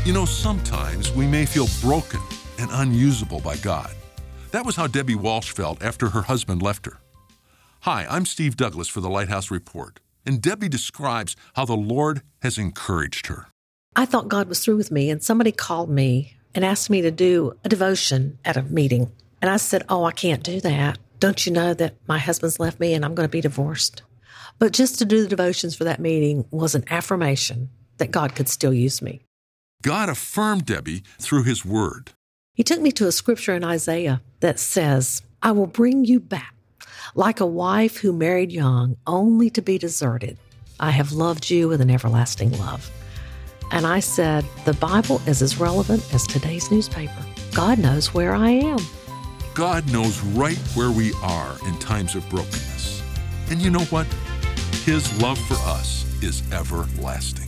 You know, sometimes we may feel broken and unusable by God. That was how Debbie Walsh felt after her husband left her. Hi, I'm Steve Douglas for the Lighthouse Report, and Debbie describes how the Lord has encouraged her. I thought God was through with me, and somebody called me and asked me to do a devotion at a meeting. And I said, I can't do that. Don't you know that my husband's left me and I'm going to be divorced? But just to do the devotions for that meeting was an affirmation that God could still use me. God affirmed Debbie through His Word. He took me to a scripture in Isaiah that says, I will bring you back like a wife who married young only to be deserted. I have loved you with an everlasting love. And I said, the Bible is as relevant as today's newspaper. God knows where I am. God knows right where we are in times of brokenness. And you know what? His love for us is everlasting.